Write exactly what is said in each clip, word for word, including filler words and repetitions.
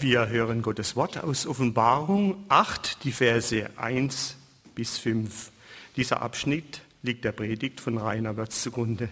Wir hören Gottes Wort aus Offenbarung acht, die Verse eins bis fünf. Dieser Abschnitt liegt der Predigt von Rainer Wörz zugrunde.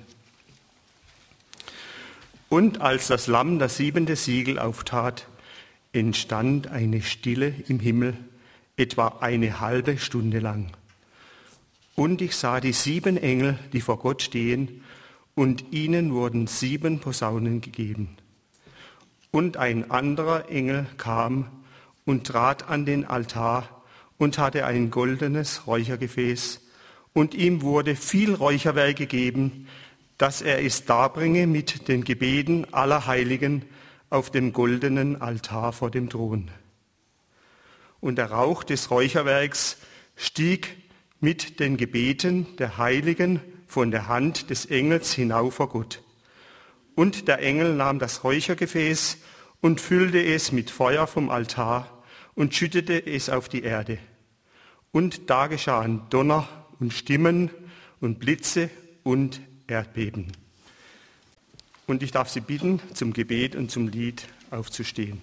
Und als das Lamm das siebente Siegel auftat, entstand eine Stille im Himmel, etwa eine halbe Stunde lang. Und ich sah die sieben Engel, die vor Gott stehen, und ihnen wurden sieben Posaunen gegeben. Und ein anderer Engel kam und trat an den Altar und hatte ein goldenes Räuchergefäß, und ihm wurde viel Räucherwerk gegeben, dass er es darbringe mit den Gebeten aller Heiligen auf dem goldenen Altar vor dem Thron. Und der Rauch des Räucherwerks stieg mit den Gebeten der Heiligen von der Hand des Engels hinauf vor Gott. Und der Engel nahm das Räuchergefäß und füllte es mit Feuer vom Altar und schüttete es auf die Erde. Und da geschahen Donner und Stimmen und Blitze und Erdbeben. Und ich darf Sie bitten, zum Gebet und zum Lied aufzustehen.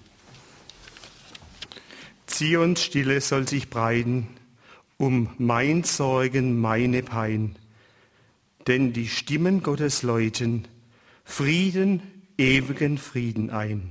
Zions Stille soll sich breiten, um mein Sorgen, meine Pein. Denn die Stimmen Gottes läuten Frieden, ewigen Frieden ein.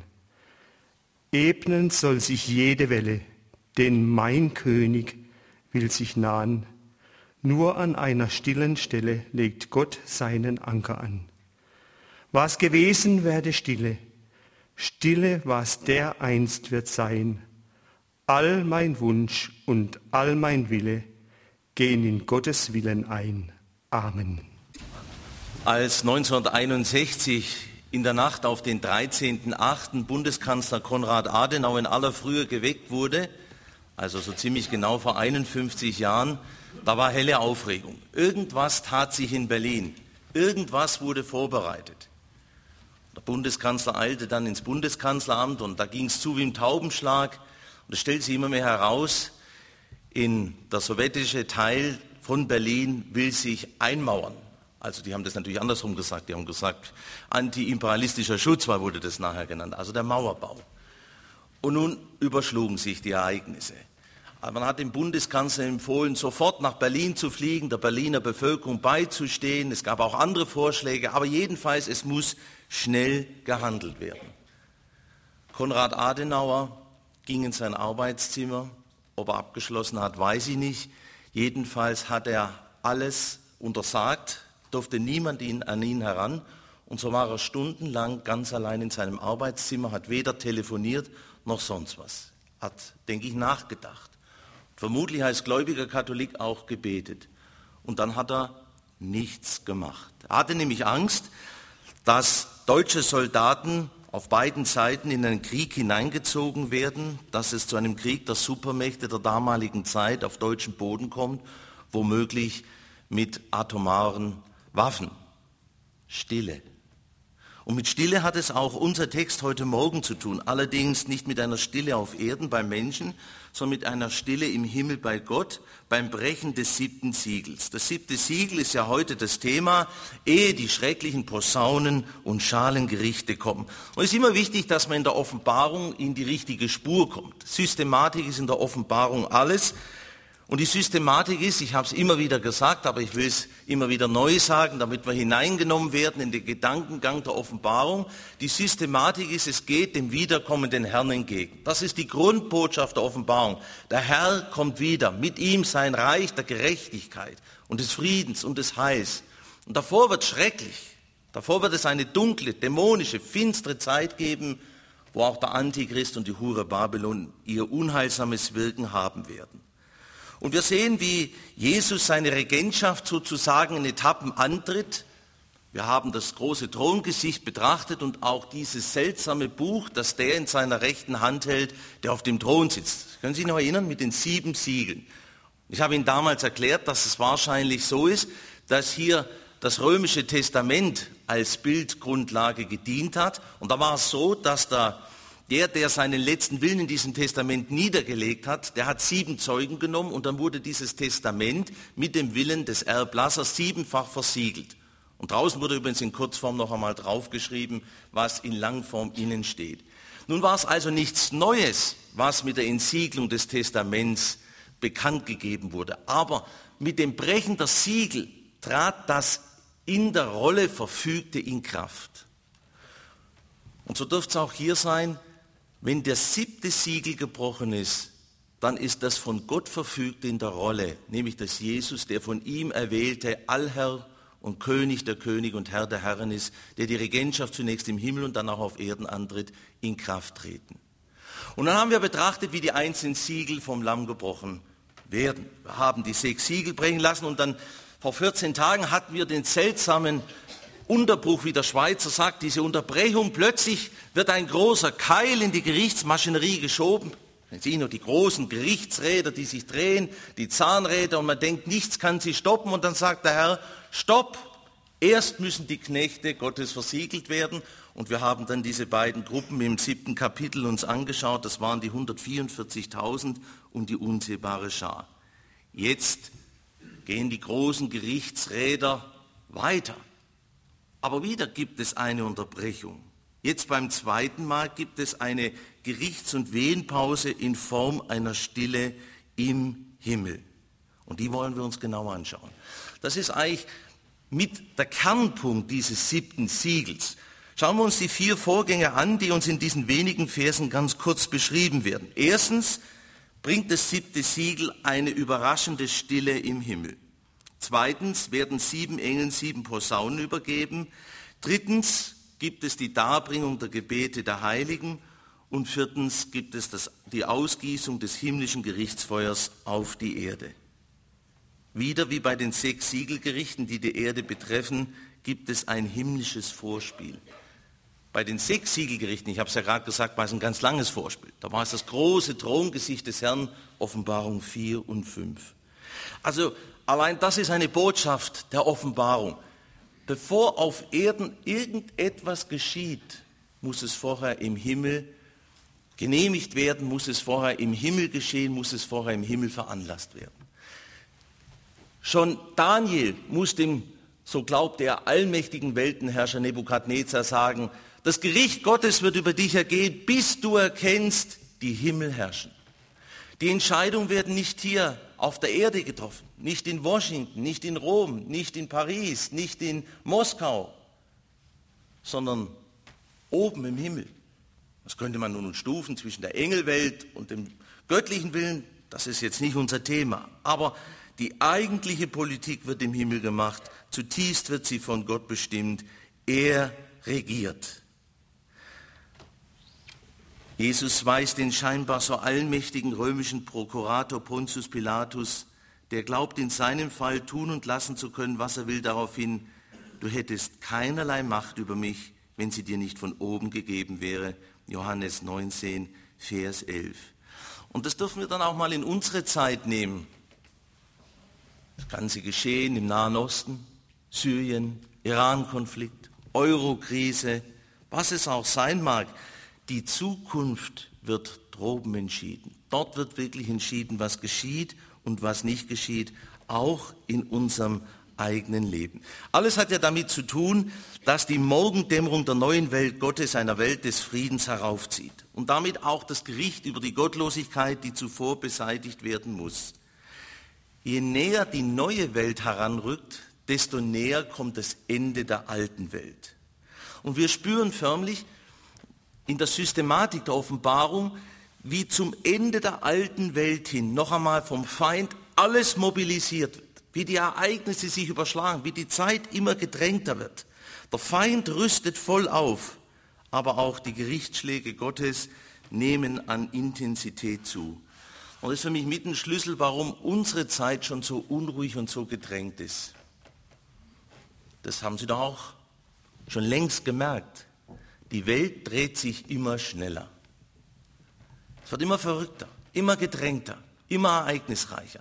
Ebnen soll sich jede Welle, denn mein König will sich nahen. Nur an einer stillen Stelle legt Gott seinen Anker an. Was gewesen, werde Stille. Stille, was dereinst wird sein. All mein Wunsch und all mein Wille gehen in Gottes Willen ein. Amen. Als neunzehnhunderteinundsechzig in der Nacht auf den dreizehnten achten Bundeskanzler Konrad Adenauer in aller Frühe geweckt wurde, also so ziemlich genau vor einundfünfzig Jahren, da war helle Aufregung. Irgendwas tat sich in Berlin. Irgendwas wurde vorbereitet. Der Bundeskanzler eilte dann ins Bundeskanzleramt und da ging es zu wie im Taubenschlag. Und es stellte sich immer mehr heraus, in der sowjetische Teil von Berlin will sich einmauern. Also die haben das natürlich andersrum gesagt. Die haben gesagt, antiimperialistischer Schutz wurde das nachher genannt, also der Mauerbau. Und nun überschlugen sich die Ereignisse. Man hat dem Bundeskanzler empfohlen, sofort nach Berlin zu fliegen, der Berliner Bevölkerung beizustehen. Es gab auch andere Vorschläge, aber jedenfalls, es muss schnell gehandelt werden. Konrad Adenauer ging in sein Arbeitszimmer. Ob er abgeschlossen hat, weiß ich nicht. Jedenfalls hat er alles untersagt, durfte niemand ihn, an ihn heran. Und so war er stundenlang ganz allein in seinem Arbeitszimmer, hat weder telefoniert noch sonst was. Hat, denke ich, nachgedacht. Vermutlich als gläubiger Katholik auch gebetet. Und dann hat er nichts gemacht. Er hatte nämlich Angst, dass deutsche Soldaten auf beiden Seiten in einen Krieg hineingezogen werden, dass es zu einem Krieg der Supermächte der damaligen Zeit auf deutschem Boden kommt, womöglich mit atomaren Waffen. Stille. Und mit Stille hat es auch unser Text heute Morgen zu tun, allerdings nicht mit einer Stille auf Erden beim Menschen, sondern mit einer Stille im Himmel bei Gott beim Brechen des siebten Siegels. Das siebte Siegel ist ja heute das Thema, ehe die schrecklichen Posaunen und Schalengerichte kommen. Und es ist immer wichtig, dass man in der Offenbarung in die richtige Spur kommt. Systematik ist in der Offenbarung alles. Und die Systematik ist, ich habe es immer wieder gesagt, aber ich will es immer wieder neu sagen, damit wir hineingenommen werden in den Gedankengang der Offenbarung. Die Systematik ist, es geht dem wiederkommenden Herrn entgegen. Das ist die Grundbotschaft der Offenbarung. Der Herr kommt wieder, mit ihm sein Reich der Gerechtigkeit und des Friedens und des Heils. Und davor wird es schrecklich. Davor wird es eine dunkle, dämonische, finstere Zeit geben, wo auch der Antichrist und die Hure Babylon ihr unheilsames Wirken haben werden. Und wir sehen, wie Jesus seine Regentschaft sozusagen in Etappen antritt. Wir haben das große Throngesicht betrachtet und auch dieses seltsame Buch, das der in seiner rechten Hand hält, der auf dem Thron sitzt. Können Sie sich noch erinnern mit den sieben Siegeln? Ich habe Ihnen damals erklärt, dass es wahrscheinlich so ist, dass hier das römische Testament als Bildgrundlage gedient hat. Und da war es so, dass der Der, der seinen letzten Willen in diesem Testament niedergelegt hat, der hat sieben Zeugen genommen und dann wurde dieses Testament mit dem Willen des Erblassers siebenfach versiegelt. Und draußen wurde übrigens in Kurzform noch einmal draufgeschrieben, was in Langform innen steht. Nun war es also nichts Neues, was mit der Entsiegelung des Testaments bekannt gegeben wurde. Aber mit dem Brechen der Siegel trat das in der Rolle Verfügte in Kraft. Und so dürfte es auch hier sein, wenn der siebte Siegel gebrochen ist, dann ist das von Gott Verfügte in der Rolle, nämlich dass Jesus, der von ihm erwählte Allherr und König der Könige und Herr der Herren ist, der die Regentschaft zunächst im Himmel und dann auch auf Erden antritt, in Kraft treten. Und dann haben wir betrachtet, wie die einzelnen Siegel vom Lamm gebrochen werden. Wir haben die sechs Siegel brechen lassen und dann vor vierzehn Tagen hatten wir den seltsamen Unterbruch, wie der Schweizer sagt, diese Unterbrechung. Plötzlich wird ein großer Keil in die Gerichtsmaschinerie geschoben. Man sieht nur die großen Gerichtsräder, die sich drehen, die Zahnräder und man denkt, nichts kann sie stoppen. Und dann sagt der Herr, stopp, erst müssen die Knechte Gottes versiegelt werden. Und wir haben dann diese beiden Gruppen im siebten Kapitel uns angeschaut. Das waren die hundertvierundvierzigtausend und die unzählbare Schar. Jetzt gehen die großen Gerichtsräder weiter. Aber wieder gibt es eine Unterbrechung. Jetzt beim zweiten Mal gibt es eine Gerichts- und Wehenpause in Form einer Stille im Himmel. Und die wollen wir uns genauer anschauen. Das ist eigentlich mit der Kernpunkt dieses siebten Siegels. Schauen wir uns die vier Vorgänge an, die uns in diesen wenigen Versen ganz kurz beschrieben werden. Erstens bringt das siebte Siegel eine überraschende Stille im Himmel. Zweitens werden sieben Engeln sieben Posaunen übergeben. Drittens gibt es die Darbringung der Gebete der Heiligen. Und viertens gibt es das, die Ausgießung des himmlischen Gerichtsfeuers auf die Erde. Wieder wie bei den sechs Siegelgerichten, die die Erde betreffen, gibt es ein himmlisches Vorspiel. Bei den sechs Siegelgerichten, ich habe es ja gerade gesagt, war es ein ganz langes Vorspiel. Da war es das große Throngesicht des Herrn, Offenbarung vier und fünf. Also allein das ist eine Botschaft der Offenbarung. Bevor auf Erden irgendetwas geschieht, muss es vorher im Himmel genehmigt werden, muss es vorher im Himmel geschehen, muss es vorher im Himmel veranlasst werden. Schon Daniel muss dem, so glaubt er, allmächtigen Weltenherrscher Nebukadnezar sagen, das Gericht Gottes wird über dich ergehen, bis du erkennst, die Himmel herrschen. Die Entscheidungen werden nicht hier auf der Erde getroffen, nicht in Washington, nicht in Rom, nicht in Paris, nicht in Moskau, sondern oben im Himmel. Das könnte man nun stufen zwischen der Engelwelt und dem göttlichen Willen, das ist jetzt nicht unser Thema. Aber die eigentliche Politik wird im Himmel gemacht, zutiefst wird sie von Gott bestimmt, er regiert. Jesus weist den scheinbar so allmächtigen römischen Prokurator Pontius Pilatus, der glaubt in seinem Fall tun und lassen zu können, was er will, darauf hin, du hättest keinerlei Macht über mich, wenn sie dir nicht von oben gegeben wäre. Johannes neunzehn, Vers elf. Und das dürfen wir dann auch mal in unsere Zeit nehmen. Das ganze Geschehen im Nahen Osten, Syrien, Iran-Konflikt, Euro-Krise, was es auch sein mag. Die Zukunft wird droben entschieden. Dort wird wirklich entschieden, was geschieht und was nicht geschieht, auch in unserem eigenen Leben. Alles hat ja damit zu tun, dass die Morgendämmerung der neuen Welt Gottes, einer Welt des Friedens, heraufzieht. Und damit auch das Gericht über die Gottlosigkeit, die zuvor beseitigt werden muss. Je näher die neue Welt heranrückt, desto näher kommt das Ende der alten Welt. Und wir spüren förmlich in der Systematik der Offenbarung, wie zum Ende der alten Welt hin noch einmal vom Feind alles mobilisiert wird, wie die Ereignisse sich überschlagen, wie die Zeit immer gedrängter wird. Der Feind rüstet voll auf, aber auch die Gerichtsschläge Gottes nehmen an Intensität zu. Und das ist für mich mit ein Schlüssel, warum unsere Zeit schon so unruhig und so gedrängt ist. Das haben Sie doch auch schon längst gemerkt. Die Welt dreht sich immer schneller. Es wird immer verrückter, immer gedrängter, immer ereignisreicher.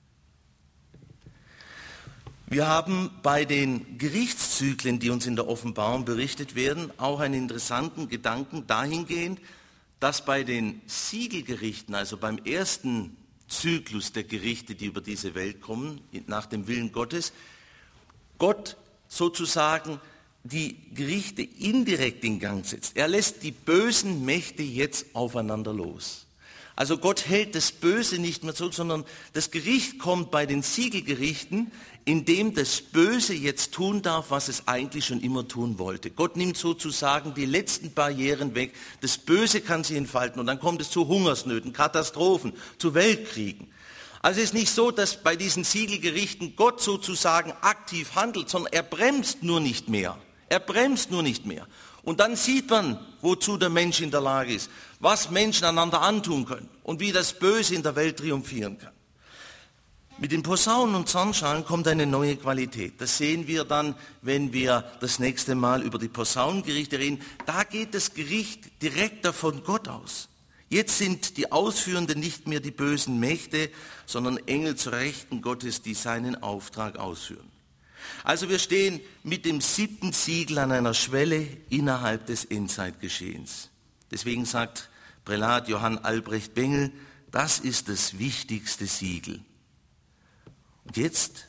Wir haben bei den Gerichtszyklen, die uns in der Offenbarung berichtet werden, auch einen interessanten Gedanken dahingehend, dass bei den Siegelgerichten, also beim ersten Zyklus der Gerichte, die über diese Welt kommen, nach dem Willen Gottes, Gott sozusagen die Gerichte indirekt in Gang setzt. Er lässt die bösen Mächte jetzt aufeinander los. Also Gott hält das Böse nicht mehr zurück, sondern das Gericht kommt bei den Siegelgerichten, indem das Böse jetzt tun darf, was es eigentlich schon immer tun wollte. Gott nimmt sozusagen die letzten Barrieren weg. Das Böse kann sich entfalten und dann kommt es zu Hungersnöten, Katastrophen, zu Weltkriegen. Also es ist nicht so, dass bei diesen Siegelgerichten Gott sozusagen aktiv handelt, sondern er bremst nur nicht mehr. Er bremst nur nicht mehr. Und dann sieht man, wozu der Mensch in der Lage ist, was Menschen einander antun können und wie das Böse in der Welt triumphieren kann. Mit den Posaunen und Zornschalen kommt eine neue Qualität. Das sehen wir dann, wenn wir das nächste Mal über die Posaunengerichte reden. Da geht das Gericht direkter von Gott aus. Jetzt sind die Ausführenden nicht mehr die bösen Mächte, sondern Engel zur Rechten Gottes, die seinen Auftrag ausführen. Also wir stehen mit dem siebten Siegel an einer Schwelle innerhalb des Endzeitgeschehens. Deswegen sagt Prälat Johann Albrecht Bengel, das ist das wichtigste Siegel. Und jetzt,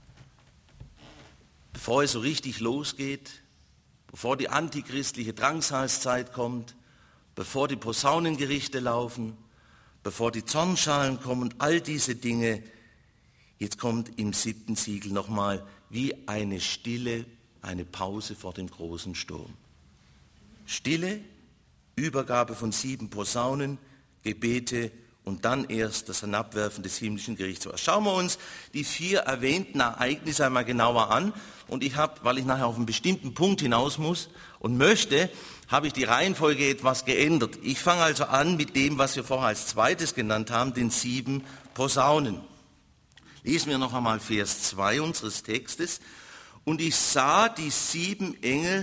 bevor es so richtig losgeht, bevor die antichristliche Drangsalszeit kommt, bevor die Posaunengerichte laufen, bevor die Zornschalen kommen und all diese Dinge, jetzt kommt im siebten Siegel nochmal wie eine Stille, eine Pause vor dem großen Sturm. Stille, Übergabe von sieben Posaunen, Gebete und dann erst das Hinabwerfen des himmlischen Gerichtswassers. Schauen wir uns die vier erwähnten Ereignisse einmal genauer an. Und ich habe, weil ich nachher auf einen bestimmten Punkt hinaus muss und möchte, habe ich die Reihenfolge etwas geändert. Ich fange also an mit dem, was wir vorher als zweites genannt haben, den sieben Posaunen. Lesen wir noch einmal Vers zwei unseres Textes. Und ich sah die sieben Engel,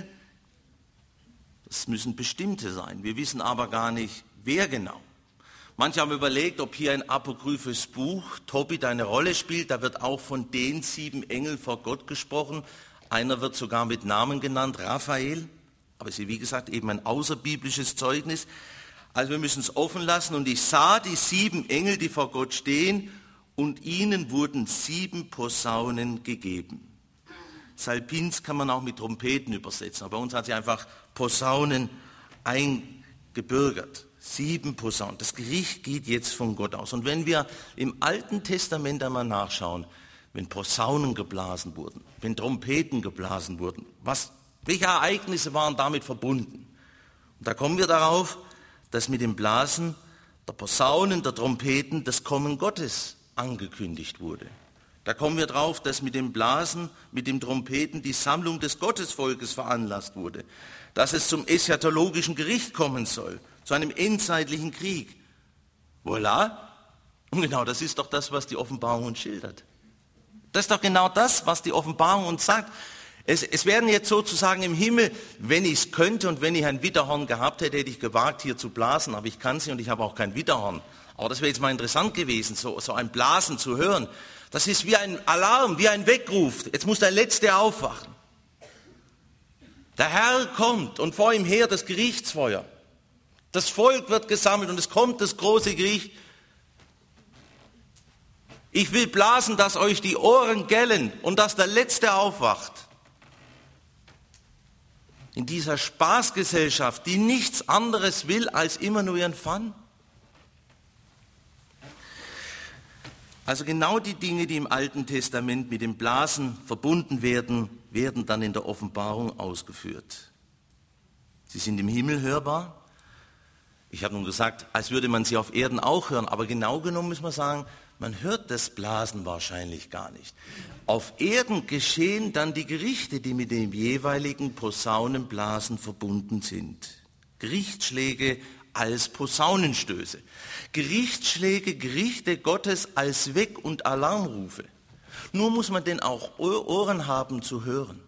das müssen bestimmte sein, wir wissen aber gar nicht, wer genau. Manche haben überlegt, ob hier ein apokryphes Buch, Tobit, eine Rolle spielt. Da wird auch von den sieben Engeln vor Gott gesprochen. Einer wird sogar mit Namen genannt, Raphael. Aber es ist, wie gesagt, eben ein außerbiblisches Zeugnis. Also wir müssen es offen lassen. Und ich sah die sieben Engel, die vor Gott stehen, und ihnen wurden sieben Posaunen gegeben. Salpins kann man auch mit Trompeten übersetzen, aber bei uns hat sie einfach Posaunen eingebürgert. Sieben Posaunen. Das Gericht geht jetzt von Gott aus. Und wenn wir im Alten Testament einmal nachschauen, wenn Posaunen geblasen wurden, wenn Trompeten geblasen wurden, was, welche Ereignisse waren damit verbunden? Und da kommen wir darauf, dass mit dem Blasen der Posaunen, der Trompeten das Kommen Gottes angekündigt wurde. Da kommen wir drauf, dass mit dem Blasen, mit dem Trompeten die Sammlung des Gottesvolkes veranlasst wurde, dass es zum eschatologischen Gericht kommen soll, zu einem endzeitlichen Krieg. Voilà. Und genau das ist doch das, was die Offenbarung uns schildert. Das ist doch genau das, was die Offenbarung uns sagt. Es, es werden jetzt sozusagen im Himmel, wenn ich es könnte und wenn ich ein Widderhorn gehabt hätte, hätte ich gewagt, hier zu blasen, aber ich kann es nicht und ich habe auch kein Widderhorn. Aber das wäre jetzt mal interessant gewesen, so, so ein Blasen zu hören. Das ist wie ein Alarm, wie ein Weckruf. Jetzt muss der Letzte aufwachen. Der Herr kommt und vor ihm her das Gerichtsfeuer. Das Volk wird gesammelt und es kommt das große Gericht. Ich will blasen, dass euch die Ohren gellen und dass der Letzte aufwacht. In dieser Spaßgesellschaft, die nichts anderes will als immer nur ihren Fun. Also genau die Dinge, die im Alten Testament mit dem Blasen verbunden werden, werden dann in der Offenbarung ausgeführt. Sie sind im Himmel hörbar. Ich habe nun gesagt, als würde man sie auf Erden auch hören, aber genau genommen muss man sagen, man hört das Blasen wahrscheinlich gar nicht. Auf Erden geschehen dann die Gerichte, die mit dem jeweiligen Posaunenblasen verbunden sind. Gerichtsschläge als Posaunenstöße. Gerichtsschläge, Gerichte Gottes als Weck- und Alarmrufe. Nur muss man denn auch Ohren haben zu hören.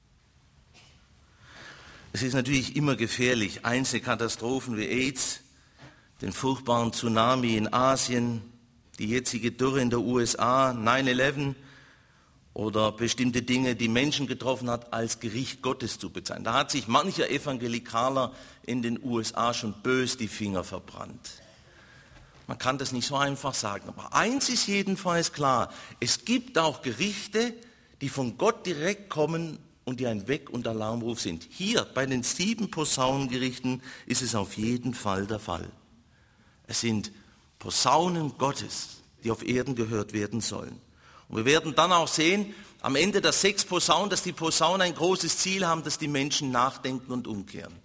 Es ist natürlich immer gefährlich, einzelne Katastrophen wie AIDS, den furchtbaren Tsunami in Asien, die jetzige Dürre in der U S A, neun elf oder bestimmte Dinge, die Menschen getroffen hat, als Gericht Gottes zu bezeichnen. Da hat sich mancher Evangelikaler in den U S A schon bös die Finger verbrannt. Man kann das nicht so einfach sagen. Aber eins ist jedenfalls klar, es gibt auch Gerichte, die von Gott direkt kommen und die ein Weck- und Alarmruf sind. Hier bei den sieben Posaunengerichten ist es auf jeden Fall der Fall. Es sind Posaunen Gottes, die auf Erden gehört werden sollen. Und wir werden dann auch sehen, am Ende der sechs Posaunen, dass die Posaunen ein großes Ziel haben, dass die Menschen nachdenken und umkehren.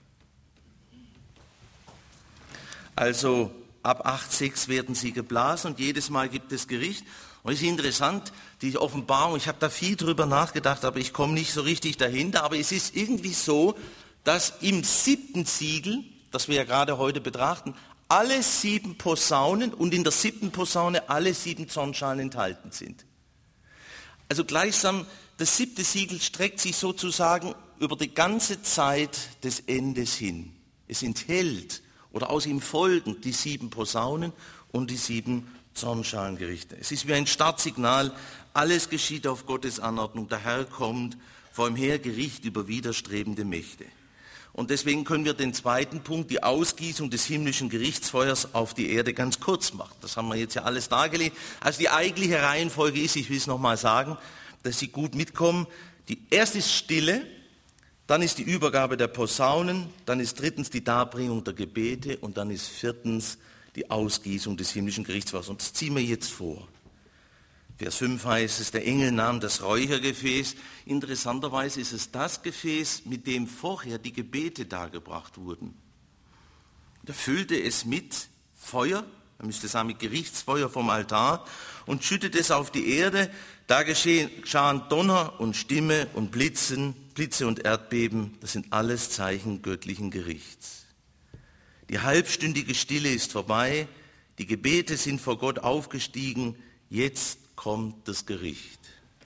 Also ab acht Komma sechs werden sie geblasen und jedes Mal gibt es Gericht. Und es ist interessant, die Offenbarung, ich habe da viel drüber nachgedacht, aber ich komme nicht so richtig dahinter. Aber es ist irgendwie so, dass im siebten Siegel, das wir ja gerade heute betrachten, alle sieben Posaunen und in der siebten Posaune alle sieben Zornschalen enthalten sind. Also gleichsam, das siebte Siegel streckt sich sozusagen über die ganze Zeit des Endes hin. Es enthält oder aus ihm folgen die sieben Posaunen und die sieben Zornschalengerichte. Es ist wie ein Startsignal, alles geschieht auf Gottes Anordnung, der Herr kommt, vor ihm her Gericht über widerstrebende Mächte. Und deswegen können wir den zweiten Punkt, die Ausgießung des himmlischen Gerichtsfeuers auf die Erde, ganz kurz machen. Das haben wir jetzt ja alles dargelegt. Also die eigentliche Reihenfolge ist, ich will es nochmal sagen, dass Sie gut mitkommen. Die erste ist Stille, dann ist die Übergabe der Posaunen, dann ist drittens die Darbringung der Gebete und dann ist viertens die Ausgießung des himmlischen Gerichtsfeuers. Und das ziehen wir jetzt vor. Vers fünf heißt es, der Engel nahm das Räuchergefäß. Interessanterweise ist es das Gefäß, mit dem vorher die Gebete dargebracht wurden. Er füllte es mit Feuer, man müsste sagen mit Gerichtsfeuer vom Altar, und schüttete es auf die Erde. Da geschahen Donner und Stimme und Blitzen, Blitze und Erdbeben. Das sind alles Zeichen göttlichen Gerichts. Die halbstündige Stille ist vorbei. Die Gebete sind vor Gott aufgestiegen. Jetzt kommt das Gericht.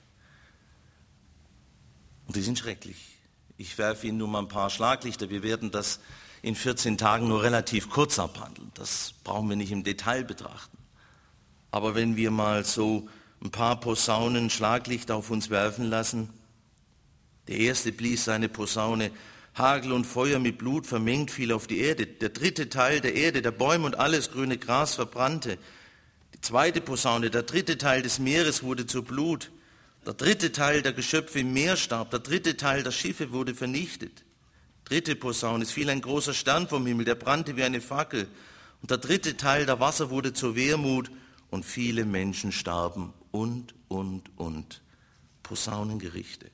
Und die sind schrecklich. Ich werfe Ihnen nur mal ein paar Schlaglichter. Wir werden das in vierzehn Tagen nur relativ kurz abhandeln. Das brauchen wir nicht im Detail betrachten. Aber wenn wir mal so ein paar Posaunen Schlaglichter auf uns werfen lassen. Der erste blies seine Posaune, Hagel und Feuer mit Blut vermengt fiel auf die Erde. Der dritte Teil der Erde, der Bäume und alles grüne Gras verbrannte. Die zweite Posaune, der dritte Teil des Meeres wurde zu Blut. Der dritte Teil der Geschöpfe im Meer starb. Der dritte Teil der Schiffe wurde vernichtet. Dritte Posaune, es fiel ein großer Stern vom Himmel, der brannte wie eine Fackel. Und der dritte Teil der Wasser wurde zur Wermut und viele Menschen starben und, und, und. Posaunengerichte.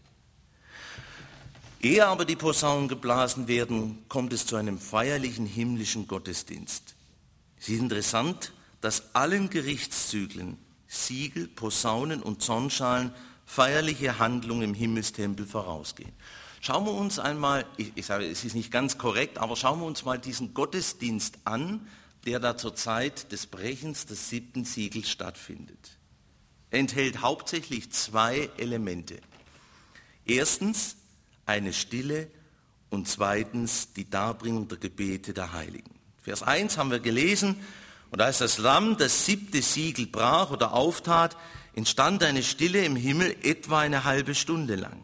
Ehe aber die Posaunen geblasen werden, kommt es zu einem feierlichen himmlischen Gottesdienst. Es ist interessant, dass allen Gerichtszyklen, Siegel, Posaunen und Zornschalen feierliche Handlungen im Himmelstempel vorausgehen. Schauen wir uns einmal, ich, ich sage, es ist nicht ganz korrekt, aber schauen wir uns mal diesen Gottesdienst an, der da zur Zeit des Brechens des siebten Siegels stattfindet. Er enthält hauptsächlich zwei Elemente. Erstens eine Stille und zweitens die Darbringung der Gebete der Heiligen. Vers eins haben wir gelesen, und als das Lamm das siebte Siegel brach oder auftat, entstand eine Stille im Himmel etwa eine halbe Stunde lang.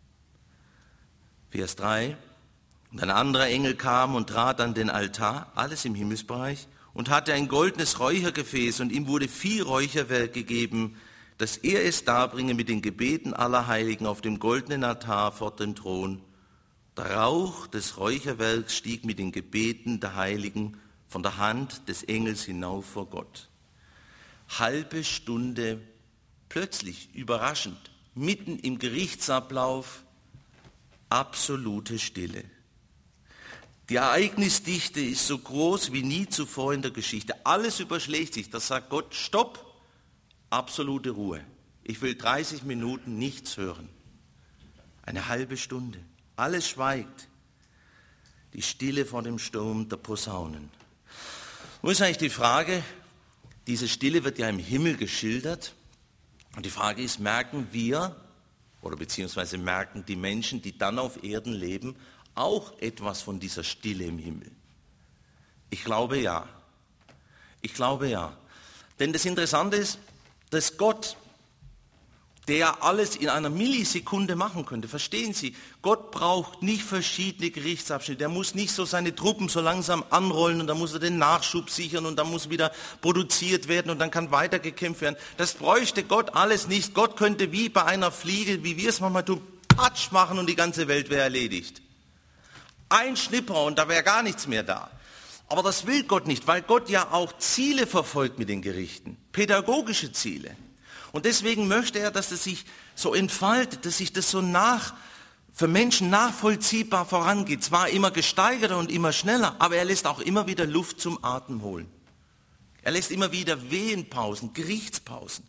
Vers drei, und ein anderer Engel kam und trat an den Altar, alles im Himmelsbereich, und hatte ein goldenes Räuchergefäß, und ihm wurde viel Räucherwerk gegeben, dass er es darbringe mit den Gebeten aller Heiligen auf dem goldenen Altar vor dem Thron. Der Rauch des Räucherwerks stieg mit den Gebeten der Heiligen von der Hand des Engels hinauf vor Gott. Halbe Stunde, plötzlich, überraschend, mitten im Gerichtsablauf, absolute Stille. Die Ereignisdichte ist so groß wie nie zuvor in der Geschichte. Alles überschlägt sich. Da sagt Gott, stopp, absolute Ruhe. Ich will dreißig Minuten nichts hören. Eine halbe Stunde. Alles schweigt. Die Stille vor dem Sturm der Posaunen. Nun ist eigentlich die Frage, diese Stille wird ja im Himmel geschildert. Und die Frage ist, merken wir oder beziehungsweise merken die Menschen, die dann auf Erden leben, auch etwas von dieser Stille im Himmel? Ich glaube ja. Ich glaube ja. Denn das Interessante ist, dass Gott, der alles in einer Millisekunde machen könnte, verstehen Sie, Gott braucht nicht verschiedene Gerichtsabschnitte. Er muss nicht so seine Truppen so langsam anrollen und dann muss er den Nachschub sichern und dann muss wieder produziert werden und dann kann weitergekämpft werden. Das bräuchte Gott alles nicht. Gott könnte wie bei einer Fliege, wie wir es manchmal tun, Patsch machen und die ganze Welt wäre erledigt. Ein Schnipper und da wäre gar nichts mehr da. Aber das will Gott nicht, weil Gott ja auch Ziele verfolgt mit den Gerichten, pädagogische Ziele. Und deswegen möchte er, dass es sich so entfaltet, dass sich das so nach, für Menschen nachvollziehbar vorangeht. Zwar immer gesteigerter und immer schneller, aber er lässt auch immer wieder Luft zum Atem holen. Er lässt immer wieder Wehenpausen, Gerichtspausen.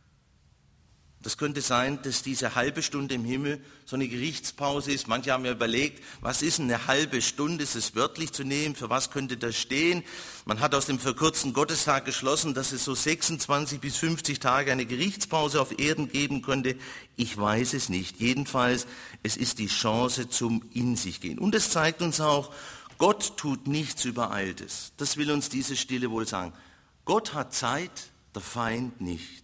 Das könnte sein, dass diese halbe Stunde im Himmel so eine Gerichtspause ist. Manche haben ja überlegt, was ist denn eine halbe Stunde, ist es wörtlich zu nehmen, für was könnte das stehen? Man hat aus dem verkürzten Gottestag geschlossen, dass es so sechsundzwanzig bis fünfzig Tage eine Gerichtspause auf Erden geben könnte. Ich weiß es nicht. Jedenfalls, es ist die Chance zum In sich gehen. Und es zeigt uns auch, Gott tut nichts Übereiltes. Das will uns diese Stille wohl sagen. Gott hat Zeit, der Feind nicht.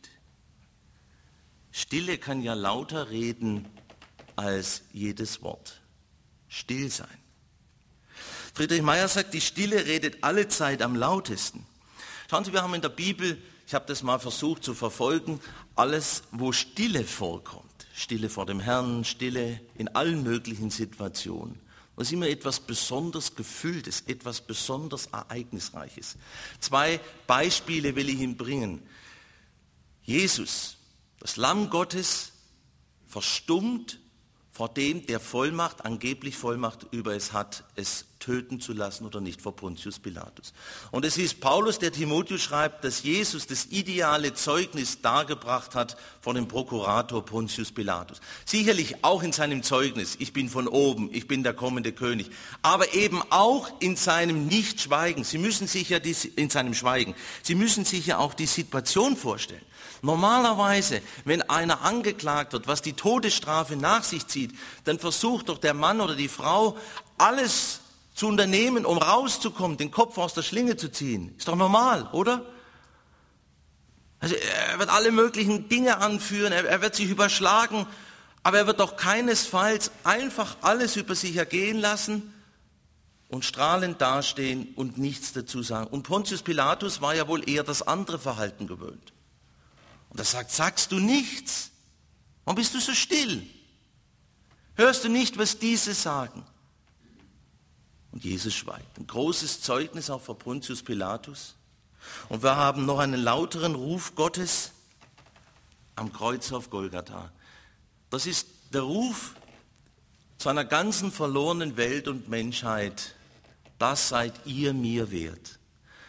Stille kann ja lauter reden als jedes Wort. Still sein. Friedrich Meyer sagt, die Stille redet alle Zeit am lautesten. Schauen Sie, wir haben in der Bibel, ich habe das mal versucht zu verfolgen, alles, wo Stille vorkommt. Stille vor dem Herrn, Stille in allen möglichen Situationen. Das ist immer etwas besonders Gefühltes, etwas besonders Ereignisreiches. Zwei Beispiele will ich Ihnen bringen. Jesus, das Lamm Gottes, verstummt vor dem, der Vollmacht, angeblich Vollmacht über es hat, es töten zu lassen oder nicht, vor Pontius Pilatus. Und es ist Paulus, der Timotheus schreibt, dass Jesus das ideale Zeugnis dargebracht hat von dem Prokurator Pontius Pilatus. Sicherlich auch in seinem Zeugnis, ich bin von oben, ich bin der kommende König, aber eben auch in seinem Nichtschweigen. Sie müssen sich ja die, in seinem Schweigen, Sie müssen sich ja auch die Situation vorstellen. Normalerweise, wenn einer angeklagt wird, was die Todesstrafe nach sich zieht, dann versucht doch der Mann oder die Frau, alles zu unternehmen, um rauszukommen, den Kopf aus der Schlinge zu ziehen. Ist doch normal, oder? Also er wird alle möglichen Dinge anführen, er, er wird sich überschlagen, aber er wird doch keinesfalls einfach alles über sich ergehen lassen und strahlend dastehen und nichts dazu sagen. Und Pontius Pilatus war ja wohl eher das andere Verhalten gewöhnt. Und er sagt, sagst du nichts? Warum bist du so still? Hörst du nicht, was diese sagen? Und Jesus schweigt. Ein großes Zeugnis auch vor Pontius Pilatus. Und wir haben noch einen lauteren Ruf Gottes am Kreuz auf Golgatha. Das ist der Ruf zu einer ganzen verlorenen Welt und Menschheit. Das seid ihr mir wert.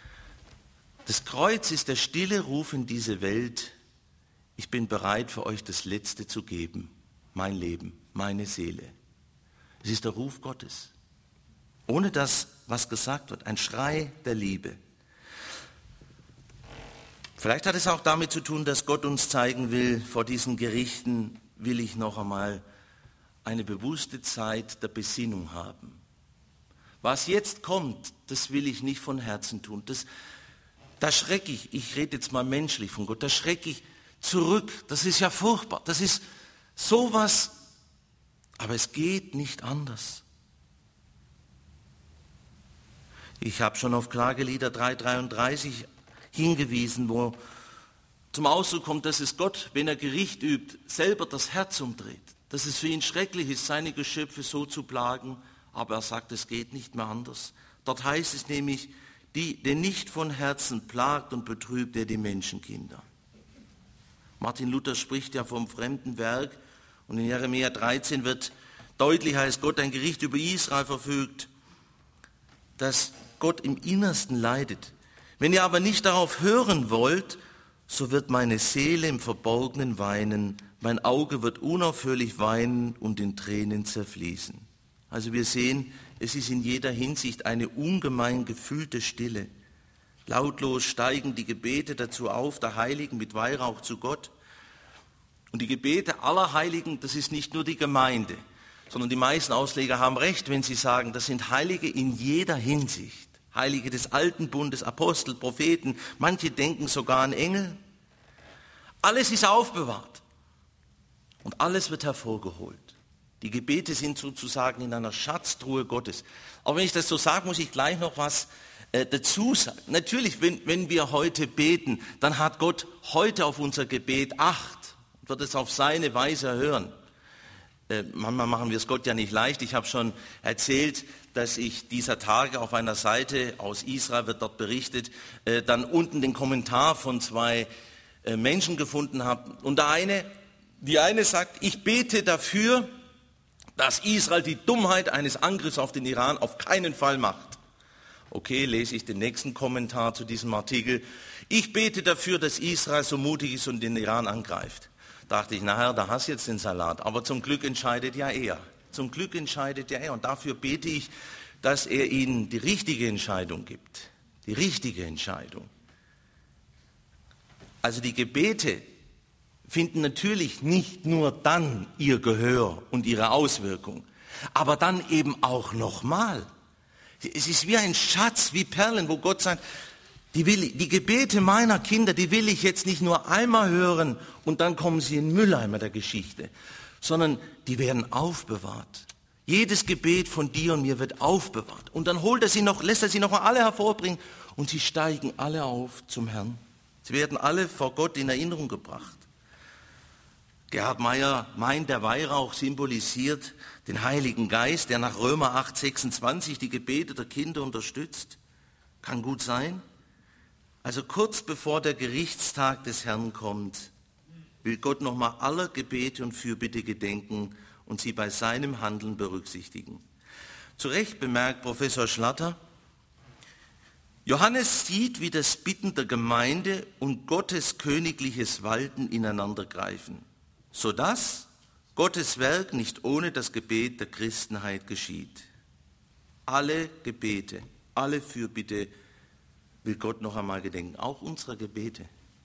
Das Kreuz ist der stille Ruf in diese Welt. Ich bin bereit, für euch das Letzte zu geben, mein Leben, meine Seele. Es ist der Ruf Gottes. Ohne das, was gesagt wird, ein Schrei der Liebe. Vielleicht hat es auch damit zu tun, dass Gott uns zeigen will, vor diesen Gerichten will ich noch einmal eine bewusste Zeit der Besinnung haben. Was jetzt kommt, das will ich nicht von Herzen tun. Das, da schrecke ich, ich rede jetzt mal menschlich von Gott, da schrecke ich zurück. Das ist ja furchtbar. Das ist sowas, aber es geht nicht anders. Ich habe schon auf Klagelieder drei dreiunddreißig hingewiesen, wo zum Ausdruck kommt, dass es Gott, wenn er Gericht übt, selber das Herz umdreht. Dass es für ihn schrecklich ist, seine Geschöpfe so zu plagen, aber er sagt, es geht nicht mehr anders. Dort heißt es nämlich, die, der nicht von Herzen plagt und betrübt er die Menschenkinder. Martin Luther spricht ja vom fremden Werk und in Jeremia dreizehn wird deutlich, heißt Gott ein Gericht über Israel verfügt, dass Gott im Innersten leidet. Wenn ihr aber nicht darauf hören wollt, so wird meine Seele im Verborgenen weinen, mein Auge wird unaufhörlich weinen und in Tränen zerfließen. Also wir sehen, es ist in jeder Hinsicht eine ungemein gefühlte Stille. Lautlos steigen die Gebete dazu auf, der Heiligen mit Weihrauch zu Gott. Und die Gebete aller Heiligen, das ist nicht nur die Gemeinde, sondern die meisten Ausleger haben recht, wenn sie sagen, das sind Heilige in jeder Hinsicht. Heilige des Alten Bundes, Apostel, Propheten, manche denken sogar an Engel. Alles ist aufbewahrt und alles wird hervorgeholt. Die Gebete sind sozusagen in einer Schatztruhe Gottes. Aber wenn ich das so sage, muss ich gleich noch was äh, dazu sagen. Natürlich, wenn, wenn wir heute beten, dann hat Gott heute auf unser Gebet Acht und wird es auf seine Weise hören. Äh, manchmal machen wir es Gott ja nicht leicht. Ich habe schon erzählt, dass ich dieser Tage auf einer Seite aus Israel, wird dort berichtet, äh, dann unten den Kommentar von zwei äh, Menschen gefunden habe. Und der eine, die eine sagt, ich bete dafür, dass Israel die Dummheit eines Angriffs auf den Iran auf keinen Fall macht. Okay, lese ich den nächsten Kommentar zu diesem Artikel. Ich bete dafür, dass Israel so mutig ist und den Iran angreift. Dachte ich, nachher, da hast du jetzt den Salat. Aber zum Glück entscheidet ja er. Zum Glück entscheidet ja er. Und dafür bete ich, dass er ihnen die richtige Entscheidung gibt. Die richtige Entscheidung. Also die Gebete finden natürlich nicht nur dann ihr Gehör und ihre Auswirkung, aber dann eben auch nochmal. Es ist wie ein Schatz, wie Perlen, wo Gott sagt, die, will ich, die Gebete meiner Kinder, die will ich jetzt nicht nur einmal hören und dann kommen sie in den Mülleimer der Geschichte, sondern die werden aufbewahrt. Jedes Gebet von dir und mir wird aufbewahrt. Und dann holt er sie noch, lässt er sie noch mal alle hervorbringen und sie steigen alle auf zum Herrn. Sie werden alle vor Gott in Erinnerung gebracht. Gerhard Meyer meint, der Weihrauch symbolisiert den Heiligen Geist, der nach Römer acht sechsundzwanzig die Gebete der Kinder unterstützt. Kann gut sein. Also kurz bevor der Gerichtstag des Herrn kommt, will Gott nochmal aller Gebete und Fürbitte gedenken und sie bei seinem Handeln berücksichtigen. Zu Recht bemerkt Professor Schlatter, Johannes sieht, wie das Bitten der Gemeinde und Gottes königliches Walten ineinandergreifen, sodass Gottes Werk nicht ohne das Gebet der Christenheit geschieht. Alle Gebete, alle Fürbitte will Gott noch einmal gedenken, auch unsere Gebete.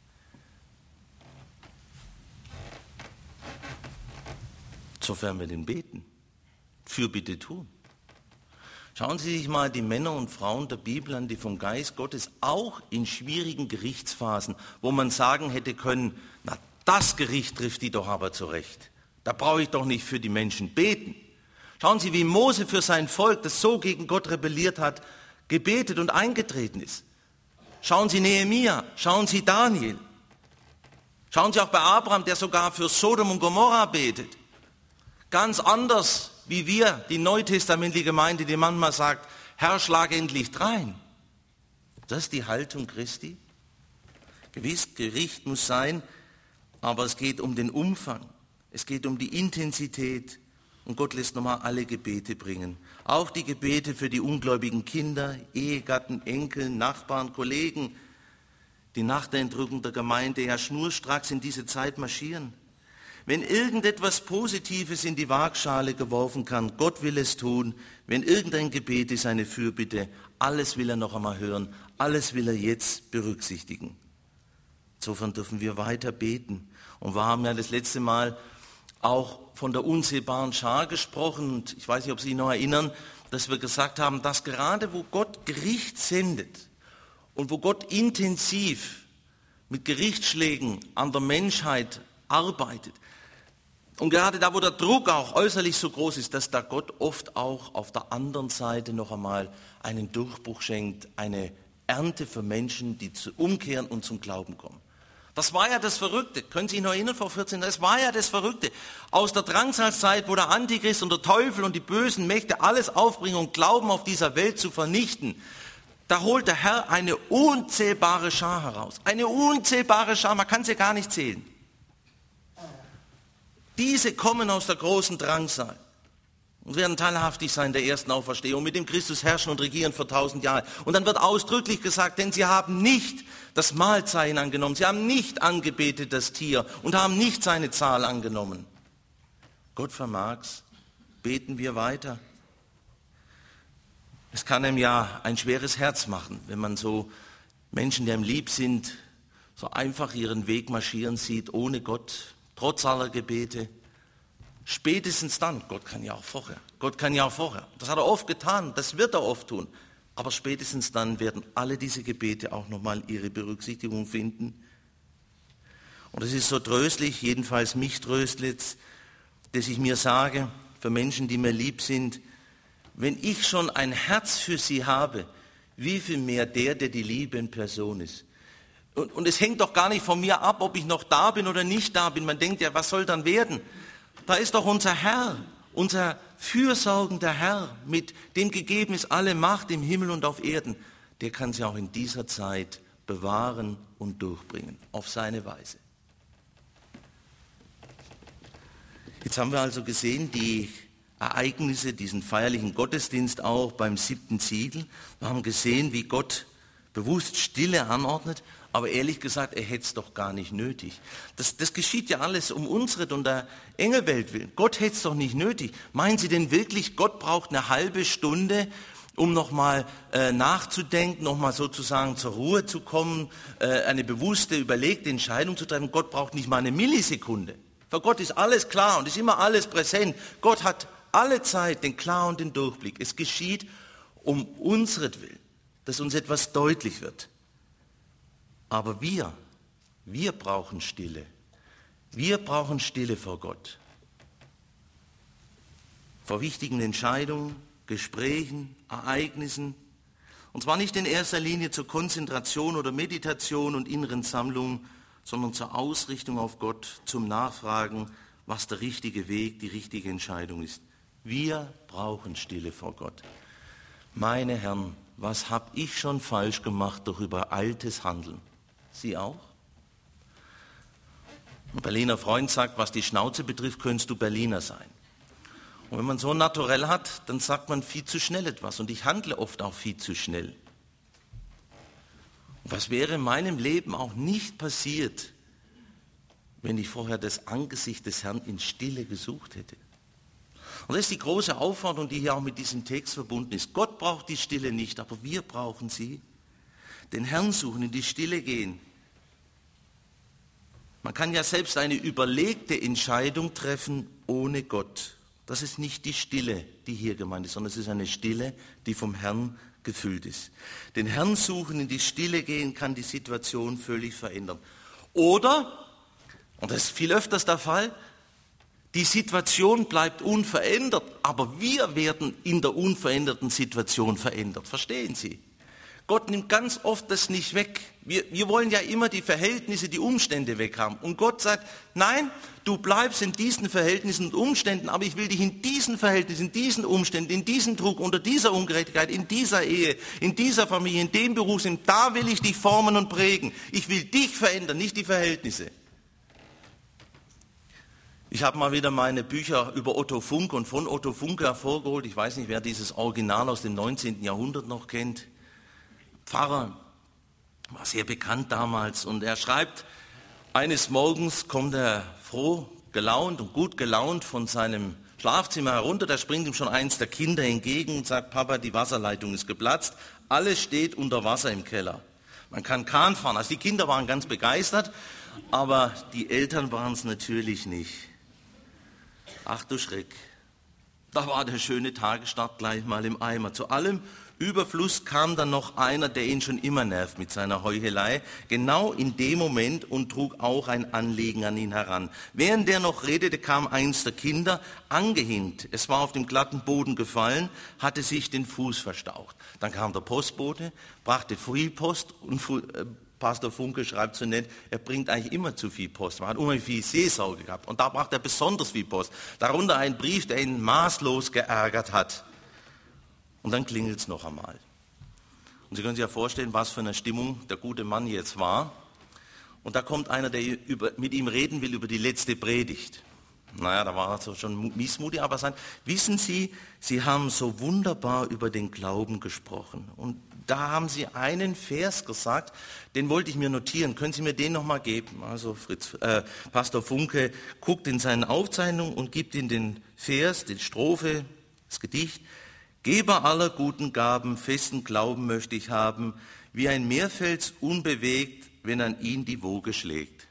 Sofern wir den beten, Fürbitte tun. Schauen Sie sich mal die Männer und Frauen der Bibel an, die vom Geist Gottes auch in schwierigen Gerichtsphasen, wo man sagen hätte können, na, das Gericht trifft die doch aber zurecht. Da brauche ich doch nicht für die Menschen beten. Schauen Sie, wie Mose für sein Volk, das so gegen Gott rebelliert hat, gebetet und eingetreten ist. Schauen Sie Nehemia, schauen Sie Daniel. Schauen Sie auch bei Abraham, der sogar für Sodom und Gomorra betet. Ganz anders wie wir, die neutestamentliche Gemeinde, die manchmal sagt, Herr, schlag endlich drein. Das ist die Haltung Christi. Gewiss, Gericht muss sein, aber es geht um den Umfang. Es geht um die Intensität. Und Gott lässt nochmal alle Gebete bringen. Auch die Gebete für die ungläubigen Kinder, Ehegatten, Enkel, Nachbarn, Kollegen, die nach der Entrückung der Gemeinde ja schnurstracks in diese Zeit marschieren. Wenn irgendetwas Positives in die Waagschale geworfen kann, Gott will es tun. Wenn irgendein Gebet ist, eine Fürbitte, alles will er noch einmal hören, alles will er jetzt berücksichtigen. Insofern dürfen wir weiter beten. Und wir haben ja das letzte Mal auch von der unzählbaren Schar gesprochen. Und ich weiß nicht, ob Sie sich noch erinnern, dass wir gesagt haben, dass gerade wo Gott Gericht sendet und wo Gott intensiv mit Gerichtsschlägen an der Menschheit arbeitet, und gerade da, wo der Druck auch äußerlich so groß ist, dass da Gott oft auch auf der anderen Seite noch einmal einen Durchbruch schenkt, eine Ernte für Menschen, die zu umkehren und zum Glauben kommen. Das war ja das Verrückte. Können Sie sich noch erinnern, vor vierzehn Jahren? Das war ja das Verrückte. Aus der Drangsalzzeit, wo der Antichrist und der Teufel und die bösen Mächte alles aufbringen und glauben, auf dieser Welt zu vernichten, da holt der Herr eine unzählbare Schar heraus. Eine unzählbare Schar, man kann sie gar nicht zählen. Diese kommen aus der großen Drangsal und werden teilhaftig sein der ersten Auferstehung, mit dem Christus herrschen und regieren für tausend Jahre. Und dann wird ausdrücklich gesagt, denn sie haben nicht das Mahlzeichen angenommen, sie haben nicht angebetet das Tier und haben nicht seine Zahl angenommen. Gott vermag's, beten wir weiter. Es kann einem ja ein schweres Herz machen, wenn man so Menschen, die einem lieb sind, so einfach ihren Weg marschieren sieht, ohne Gott, trotz aller Gebete. Spätestens dann, Gott kann ja auch vorher, Gott kann ja auch vorher, das hat er oft getan, das wird er oft tun, aber spätestens dann werden alle diese Gebete auch nochmal ihre Berücksichtigung finden. Und es ist so tröstlich, jedenfalls mich tröstet, dass ich mir sage, für Menschen, die mir lieb sind, wenn ich schon ein Herz für sie habe, wie viel mehr der, der die Liebe in Person ist. Und, und es hängt doch gar nicht von mir ab, ob ich noch da bin oder nicht da bin. Man denkt ja, was soll dann werden? Da ist doch unser Herr, unser fürsorgender Herr, mit dem gegeben ist alle Macht im Himmel und auf Erden. Der kann sie auch in dieser Zeit bewahren und durchbringen, auf seine Weise. Jetzt haben wir also gesehen, die Ereignisse, diesen feierlichen Gottesdienst auch beim siebten Siegel. Wir haben gesehen, wie Gott bewusst Stille anordnet, aber ehrlich gesagt, er hätte es doch gar nicht nötig. Das, das geschieht ja alles um unsere und der Engelwelt willen. Gott hätte es doch nicht nötig. Meinen Sie denn wirklich, Gott braucht eine halbe Stunde, um nochmal äh, nachzudenken, nochmal sozusagen zur Ruhe zu kommen, äh, eine bewusste, überlegte Entscheidung zu treffen? Gott braucht nicht mal eine Millisekunde. Für Gott ist alles klar und ist immer alles präsent. Gott hat alle Zeit den Klar- und den Durchblick. Es geschieht um unseretwillen, dass uns etwas deutlich wird. Aber wir, wir brauchen Stille. Wir brauchen Stille vor Gott. Vor wichtigen Entscheidungen, Gesprächen, Ereignissen. Und zwar nicht in erster Linie zur Konzentration oder Meditation und inneren Sammlung, sondern zur Ausrichtung auf Gott, zum Nachfragen, was der richtige Weg, die richtige Entscheidung ist. Wir brauchen Stille vor Gott. Meine Herren, was habe ich schon falsch gemacht durch übereiltes Handeln? Sie auch? Ein Berliner Freund sagt, was die Schnauze betrifft, könntest du Berliner sein. Und wenn man so ein Naturell hat, dann sagt man viel zu schnell etwas. Und ich handle oft auch viel zu schnell. Und was wäre in meinem Leben auch nicht passiert, wenn ich vorher das Angesicht des Herrn in Stille gesucht hätte? Und das ist die große Aufforderung, die hier auch mit diesem Text verbunden ist. Gott braucht die Stille nicht, aber wir brauchen sie. Den Herrn suchen, in die Stille gehen. Man kann ja selbst eine überlegte Entscheidung treffen ohne Gott. Das ist nicht die Stille, die hier gemeint ist, sondern es ist eine Stille, die vom Herrn gefüllt ist. Den Herrn suchen, in die Stille gehen, kann die Situation völlig verändern. Oder, und das ist viel öfters der Fall, die Situation bleibt unverändert, aber wir werden in der unveränderten Situation verändert. Verstehen Sie? Gott nimmt ganz oft das nicht weg. Wir, wir wollen ja immer die Verhältnisse, die Umstände weghaben. Und Gott sagt, nein, du bleibst in diesen Verhältnissen und Umständen, aber ich will dich in diesen Verhältnissen, in diesen Umständen, in diesem Druck, unter dieser Ungerechtigkeit, in dieser Ehe, in dieser Familie, in dem Berufsleben, da will ich dich formen und prägen. Ich will dich verändern, nicht die Verhältnisse. Ich habe mal wieder meine Bücher über Otto Funke und von Otto Funke hervorgeholt. Ich weiß nicht, wer dieses Original aus dem neunzehnten Jahrhundert noch kennt. Pfarrer, war sehr bekannt damals, und er schreibt, eines Morgens kommt er froh, gelaunt und gut gelaunt von seinem Schlafzimmer herunter, da springt ihm schon eins der Kinder entgegen und sagt, Papa, die Wasserleitung ist geplatzt, alles steht unter Wasser im Keller. Man kann Kahn fahren. Also die Kinder waren ganz begeistert, aber die Eltern waren es natürlich nicht. Ach du Schreck, da war der schöne Tagesstart gleich mal im Eimer. Zu allem Überfluss kam dann noch einer, der ihn schon immer nervt mit seiner Heuchelei, genau in dem Moment, und trug auch ein Anliegen an ihn heran. Während der noch redete, kam eins der Kinder angehinkt. Es war auf dem glatten Boden gefallen, hatte sich den Fuß verstaucht. Dann kam der Postbote, brachte viel Post, und äh, Pastor Funke schreibt so nett, er bringt eigentlich immer zu viel Post. Man hat unheimlich viel Seelsorge gehabt, und da brachte er besonders viel Post. Darunter ein Brief, der ihn maßlos geärgert hat. Und dann klingelt es noch einmal. Und Sie können sich ja vorstellen, was für eine Stimmung der gute Mann jetzt war. Und da kommt einer, der über, mit ihm reden will über die letzte Predigt. Naja, da war er so schon missmutig, aber sagt, wissen Sie, Sie haben so wunderbar über den Glauben gesprochen. Und da haben Sie einen Vers gesagt, den wollte ich mir notieren. Können Sie mir den nochmal geben? Also Fritz, äh, Pastor Funke guckt in seinen Aufzeichnungen und gibt ihm den Vers, die Strophe, das Gedicht. Geber aller guten Gaben, festen Glauben möchte ich haben, wie ein Meerfels unbewegt, wenn an ihn die Woge schlägt.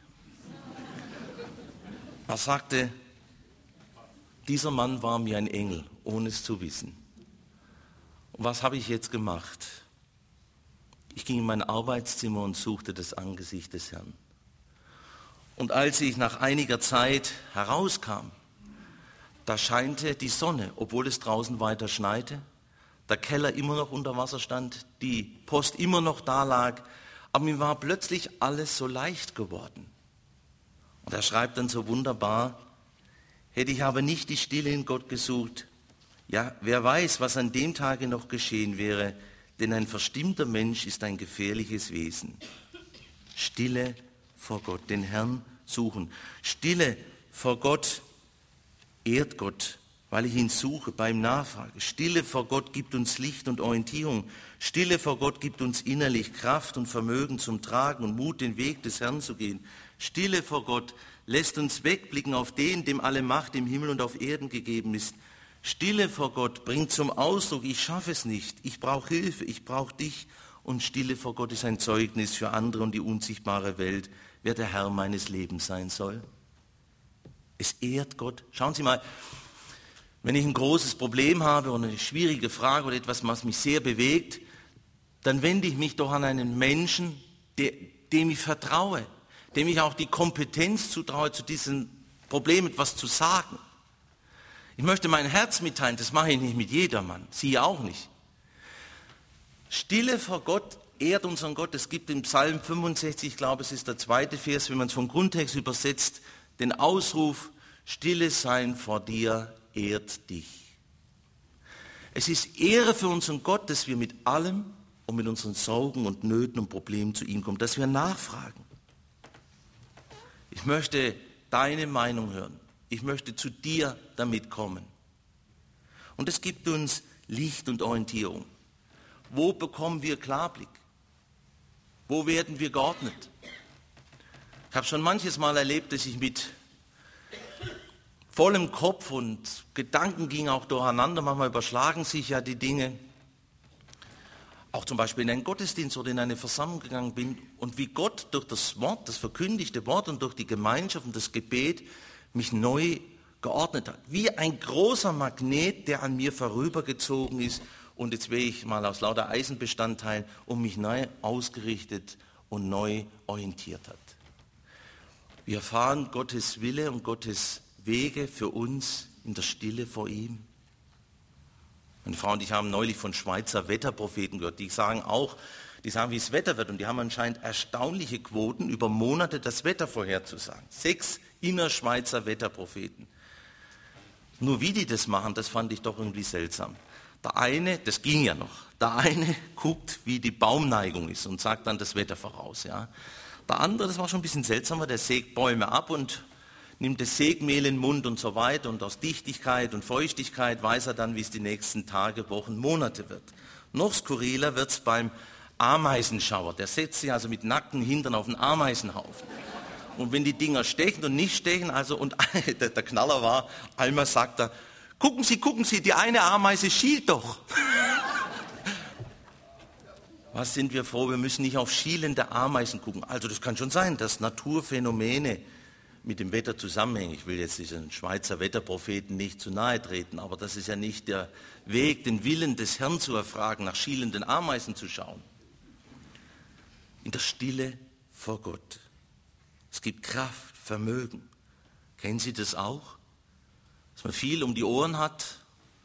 Er sagte, dieser Mann war mir ein Engel, ohne es zu wissen. Und was habe ich jetzt gemacht? Ich ging in mein Arbeitszimmer und suchte das Angesicht des Herrn. Und als ich nach einiger Zeit herauskam, da scheinte die Sonne, obwohl es draußen weiter schneite, der Keller immer noch unter Wasser stand, die Post immer noch da lag, aber mir war plötzlich alles so leicht geworden. Und er schreibt dann so wunderbar, Hätte ich aber nicht die Stille in Gott gesucht, ja, wer weiß, was an dem Tage noch geschehen wäre, denn ein verstimmter Mensch ist ein gefährliches Wesen. Stille vor Gott, den Herrn suchen. Stille vor Gott ehrt Gott, weil ich ihn suche, beim Nachfrage. Stille vor Gott gibt uns Licht und Orientierung. Stille vor Gott gibt uns innerlich Kraft und Vermögen zum Tragen und Mut, den Weg des Herrn zu gehen. Stille vor Gott lässt uns wegblicken auf den, dem alle Macht im Himmel und auf Erden gegeben ist. Stille vor Gott bringt zum Ausdruck, ich schaffe es nicht, ich brauche Hilfe, ich brauche dich. Und Stille vor Gott ist ein Zeugnis für andere und die unsichtbare Welt, wer der Herr meines Lebens sein soll. Es ehrt Gott. Schauen Sie mal, wenn ich ein großes Problem habe oder eine schwierige Frage oder etwas, was mich sehr bewegt, dann wende ich mich doch an einen Menschen, der, dem ich vertraue, dem ich auch die Kompetenz zutraue, zu diesem Problem etwas zu sagen. Ich möchte mein Herz mitteilen, das mache ich nicht mit jedermann, Sie auch nicht. Stille vor Gott ehrt unseren Gott. Es gibt im Psalm fünfundsechzig, ich glaube, es ist der zweite Vers, wenn man es vom Grundtext übersetzt, den Ausruf, Stille sein vor dir ehrt dich. Es ist Ehre für unseren Gott, dass wir mit allem und mit unseren Sorgen und Nöten und Problemen zu ihm kommen, dass wir nachfragen. Ich möchte deine Meinung hören. Ich möchte zu dir damit kommen. Und es gibt uns Licht und Orientierung. Wo bekommen wir Klarblick? Wo werden wir geordnet? Ich habe schon manches Mal erlebt, dass ich mit vollem Kopf und Gedanken ging auch durcheinander. Manchmal überschlagen sich ja die Dinge. Auch zum Beispiel in einen Gottesdienst oder in eine Versammlung gegangen bin und wie Gott durch das Wort, das verkündigte Wort und durch die Gemeinschaft und das Gebet mich neu geordnet hat. Wie ein großer Magnet, der an mir vorübergezogen ist und jetzt wäre ich mal aus lauter Eisenbestandteilen und mich neu ausgerichtet und neu orientiert hat. Wir erfahren Gottes Wille und Gottes Wege für uns in der Stille vor ihm. Meine Frau und ich haben neulich von Schweizer Wetterpropheten gehört, die sagen auch, die sagen, wie es Wetter wird und die haben anscheinend erstaunliche Quoten, über Monate das Wetter vorherzusagen. Sechs innerschweizer Wetterpropheten. Nur wie die das machen, das fand ich doch irgendwie seltsam. Der eine, das ging ja noch, der eine guckt, wie die Baumneigung ist und sagt dann das Wetter voraus. Ja. Der andere, das war schon ein bisschen seltsamer, der sägt Bäume ab und nimmt das Sägmehl in den Mund und so weiter und aus Dichtigkeit und Feuchtigkeit weiß er dann, wie es die nächsten Tage, Wochen, Monate wird. Noch skurriler wird es beim Ameisenschauer. Der setzt sich also mit nackten Hintern auf einen Ameisenhaufen. Und wenn die Dinger stechen und nicht stechen, also und der, der Knaller war, einmal sagt er, gucken Sie, gucken Sie, die eine Ameise schielt doch. Was sind wir froh, wir müssen nicht auf schielende Ameisen gucken. Also das kann schon sein, dass Naturphänomene mit dem Wetter zusammenhängen. Ich will jetzt diesen Schweizer Wetterpropheten nicht zu nahe treten, aber das ist ja nicht der Weg, den Willen des Herrn zu erfragen, nach schielenden Ameisen zu schauen. In der Stille vor Gott. Es gibt Kraft, Vermögen. Kennen Sie das auch? Dass man viel um die Ohren hat,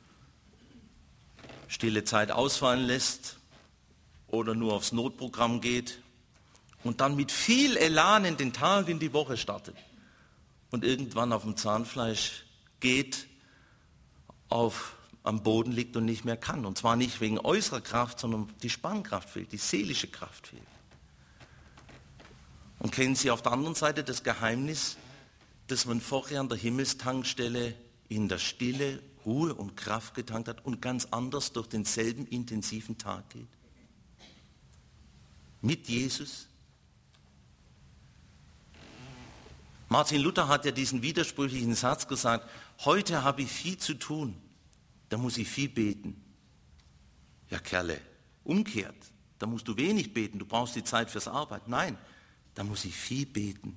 stille Zeit ausfallen lässt oder nur aufs Notprogramm geht und dann mit viel Elan in den Tag, in die Woche startet und irgendwann auf dem Zahnfleisch geht, auf, am Boden liegt und nicht mehr kann. Und zwar nicht wegen äußerer Kraft, sondern die Spannkraft fehlt, die seelische Kraft fehlt. Und kennen Sie auf der anderen Seite das Geheimnis, dass man vorher an der Himmelstankstelle in der Stille Ruhe und Kraft getankt hat und ganz anders durch denselben intensiven Tag geht? Mit Jesus. Martin Luther hat ja diesen widersprüchlichen Satz gesagt, heute habe ich viel zu tun, da muss ich viel beten. Ja Kerle, umkehrt, da musst du wenig beten, du brauchst die Zeit fürs Arbeiten. Nein, da muss ich viel beten.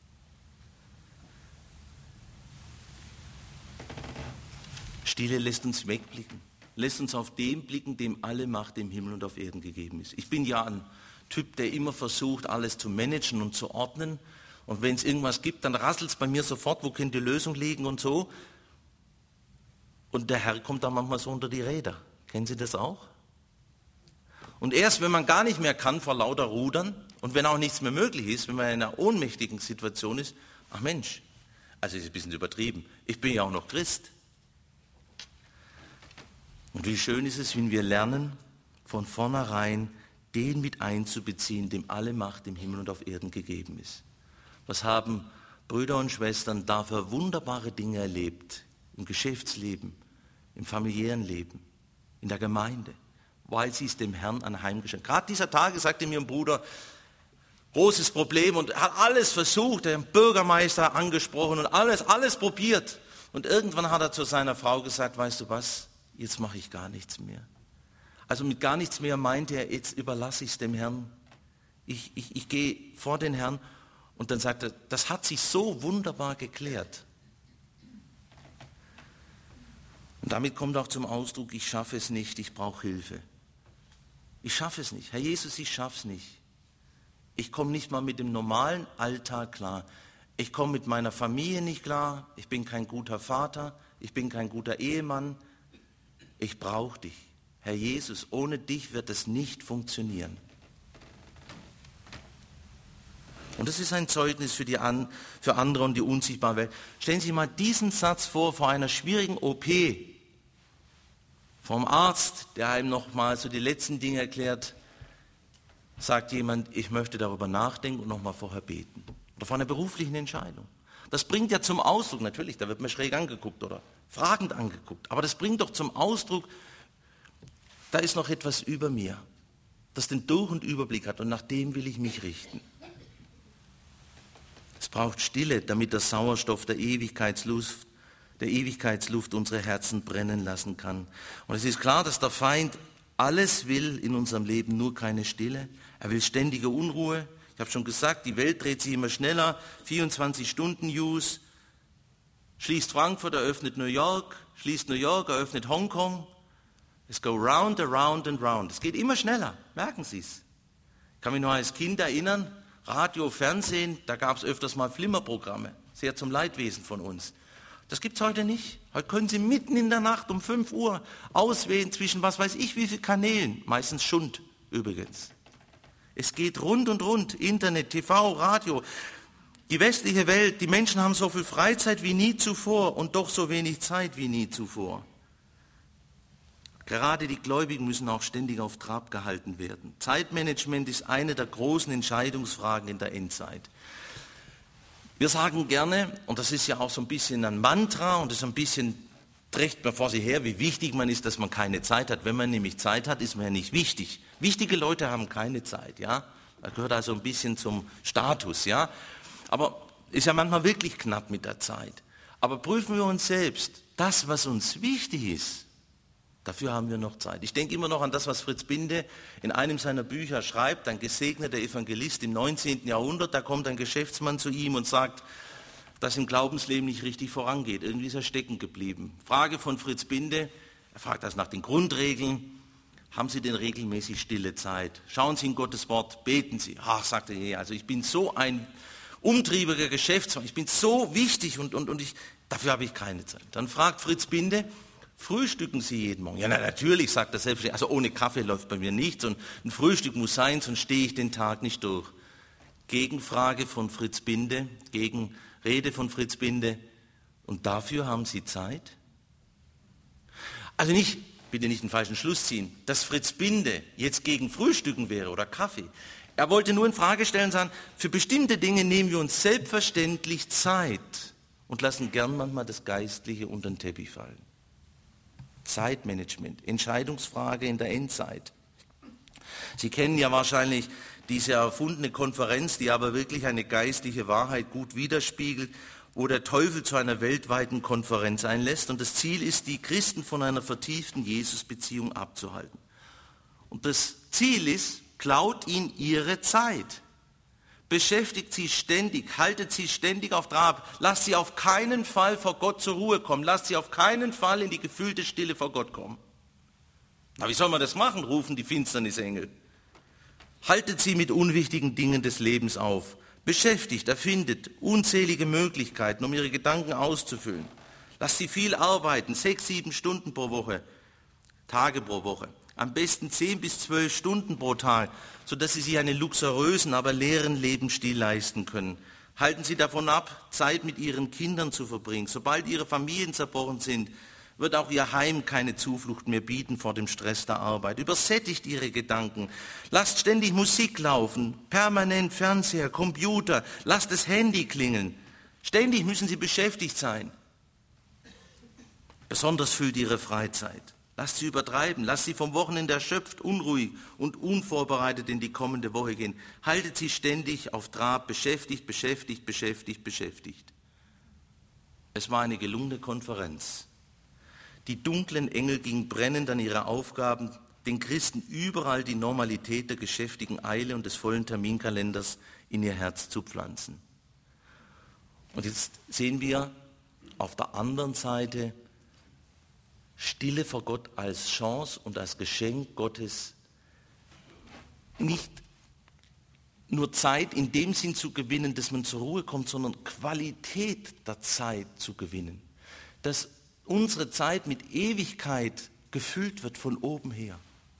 Stille lässt uns wegblicken, lässt uns auf den blicken, dem alle Macht im Himmel und auf Erden gegeben ist. Ich bin ja ein Typ, der immer versucht, alles zu managen und zu ordnen. Und wenn es irgendwas gibt, dann rasselt es bei mir sofort, wo könnte die Lösung liegen und so. Und der Herr kommt da manchmal so unter die Räder. Kennen Sie das auch? Und erst wenn man gar nicht mehr kann vor lauter Rudern und wenn auch nichts mehr möglich ist, wenn man in einer ohnmächtigen Situation ist, ach Mensch, Also ist ein bisschen übertrieben. Ich bin ja auch noch Christ. Und wie schön ist es, wenn wir lernen, von vornherein den mit einzubeziehen, dem alle Macht im Himmel und auf Erden gegeben ist. Was haben Brüder und Schwestern da für wunderbare Dinge erlebt, im Geschäftsleben, im familiären Leben, in der Gemeinde, weil sie es dem Herrn anheimgeschenkt. Gerade dieser Tage sagte mir ein Bruder, großes Problem und er hat alles versucht, er hat den Bürgermeister angesprochen und alles, alles probiert. Und irgendwann hat er zu seiner Frau gesagt, weißt du was, jetzt mache ich gar nichts mehr. Also mit gar nichts mehr meinte er, jetzt überlasse ich es dem Herrn. Ich, ich, ich gehe vor den Herrn und dann sagt er, das hat sich so wunderbar geklärt. Und damit kommt auch zum Ausdruck, ich schaffe es nicht, ich brauche Hilfe. Ich schaffe es nicht. Herr Jesus, ich schaffe es nicht. Ich komme nicht mal mit dem normalen Alltag klar. Ich komme mit meiner Familie nicht klar. Ich bin kein guter Vater. Ich bin kein guter Ehemann. Ich brauche dich. Herr Jesus, ohne dich wird es nicht funktionieren. Und das ist ein Zeugnis für, die an, für andere und die unsichtbare Welt. Stellen Sie sich mal diesen Satz vor, vor einer schwierigen O P, vom Arzt, der einem noch mal so die letzten Dinge erklärt, sagt jemand, ich möchte darüber nachdenken und noch mal vorher beten. Oder vor einer beruflichen Entscheidung. Das bringt ja zum Ausdruck, natürlich, da wird man schräg angeguckt oder fragend angeguckt, aber das bringt doch zum Ausdruck, da ist noch etwas über mir, das den Durch- und Überblick hat und nach dem will ich mich richten. Es braucht Stille, damit der Sauerstoff der Ewigkeitsluft, der Ewigkeitsluft unsere Herzen brennen lassen kann. Und es ist klar, dass der Feind alles will in unserem Leben, nur keine Stille. Er will ständige Unruhe. Ich habe schon gesagt, die Welt dreht sich immer schneller. vierundzwanzig Stunden News. Schließt Frankfurt, eröffnet New York. Schließt New York, eröffnet Hongkong. Es go round, around and round. Es geht immer schneller, merken Sie es. Ich kann mich noch als Kind erinnern, Radio, Fernsehen, da gab es öfters mal Flimmerprogramme, sehr zum Leidwesen von uns. Das gibt es heute nicht. Heute können Sie mitten in der Nacht um fünf Uhr auswählen zwischen was weiß ich wie viele Kanälen, meistens Schund übrigens. Es geht rund und rund, Internet, T V, Radio. Die westliche Welt, die Menschen haben so viel Freizeit wie nie zuvor und doch so wenig Zeit wie nie zuvor. Gerade die Gläubigen müssen auch ständig auf Trab gehalten werden. Zeitmanagement ist eine der großen Entscheidungsfragen in der Endzeit. Wir sagen gerne, und das ist ja auch so ein bisschen ein Mantra, und das ist ein bisschen, trägt man vor sich her, wie wichtig man ist, dass man keine Zeit hat. Wenn man nämlich Zeit hat, ist man ja nicht wichtig. Wichtige Leute haben keine Zeit, ja. Das gehört also ein bisschen zum Status, ja. Aber ist ja manchmal wirklich knapp mit der Zeit. Aber prüfen wir uns selbst, das, was uns wichtig ist, dafür haben wir noch Zeit. Ich denke immer noch an das, was Fritz Binde in einem seiner Bücher schreibt, ein gesegneter Evangelist im neunzehnten Jahrhundert. Da kommt ein Geschäftsmann zu ihm und sagt, dass im Glaubensleben nicht richtig vorangeht. Irgendwie ist er stecken geblieben. Frage von Fritz Binde, er fragt also nach den Grundregeln. Haben Sie denn regelmäßig stille Zeit? Schauen Sie in Gottes Wort, beten Sie. Ach, sagt er, nee, also ich bin so ein umtriebiger Geschäftsmann, ich bin so wichtig und, und, und ich, dafür habe ich keine Zeit. Dann fragt Fritz Binde, frühstücken Sie jeden Morgen? Ja, na, natürlich, sagt er selbstverständlich. Also ohne Kaffee läuft bei mir nichts und ein Frühstück muss sein, sonst stehe ich den Tag nicht durch. Gegenfrage von Fritz Binde, Gegenrede von Fritz Binde. Und dafür haben Sie Zeit? Also nicht, bitte nicht den falschen Schluss ziehen, dass Fritz Binde jetzt gegen Frühstücken wäre oder Kaffee. Er wollte nur in Frage stellen, sagen, für bestimmte Dinge nehmen wir uns selbstverständlich Zeit und lassen gern manchmal das Geistliche unter den Teppich fallen. Zeitmanagement, Entscheidungsfrage in der Endzeit. Sie kennen ja wahrscheinlich diese erfundene Konferenz, die aber wirklich eine geistliche Wahrheit gut widerspiegelt, wo der Teufel zu einer weltweiten Konferenz einlässt. Und das Ziel ist, die Christen von einer vertieften Jesus-Beziehung abzuhalten. Und das Ziel ist, klaut ihnen ihre Zeit. Beschäftigt sie ständig, haltet sie ständig auf Trab, lasst sie auf keinen Fall vor Gott zur Ruhe kommen, lasst sie auf keinen Fall in die gefühlte Stille vor Gott kommen. Na, wie soll man das machen, rufen die Finsternisengel. Haltet sie mit unwichtigen Dingen des Lebens auf, beschäftigt, erfindet unzählige Möglichkeiten, um ihre Gedanken auszufüllen. Lasst sie viel arbeiten, sechs, sieben Stunden pro Woche, Tage pro Woche. Am besten zehn bis zwölf Stunden pro Tag, sodass sie sich einen luxuriösen, aber leeren Lebensstil leisten können. Halten Sie davon ab, Zeit mit Ihren Kindern zu verbringen. Sobald Ihre Familien zerbrochen sind, wird auch Ihr Heim keine Zuflucht mehr bieten vor dem Stress der Arbeit. Übersättigt Ihre Gedanken. Lasst ständig Musik laufen, permanent Fernseher, Computer, lasst das Handy klingeln. Ständig müssen Sie beschäftigt sein. Besonders füllt Ihre Freizeit. Lasst sie übertreiben, lasst sie vom Wochenende erschöpft, unruhig und unvorbereitet in die kommende Woche gehen. Haltet sie ständig auf Trab, beschäftigt, beschäftigt, beschäftigt, beschäftigt. Es war eine gelungene Konferenz. Die dunklen Engel gingen brennend an ihre Aufgaben, den Christen überall die Normalität der geschäftigen Eile und des vollen Terminkalenders in ihr Herz zu pflanzen. Und jetzt sehen wir auf der anderen Seite Stille vor Gott als Chance und als Geschenk Gottes, nicht nur Zeit in dem Sinn zu gewinnen, dass man zur Ruhe kommt, sondern Qualität der Zeit zu gewinnen. Dass unsere Zeit mit Ewigkeit gefüllt wird von oben her.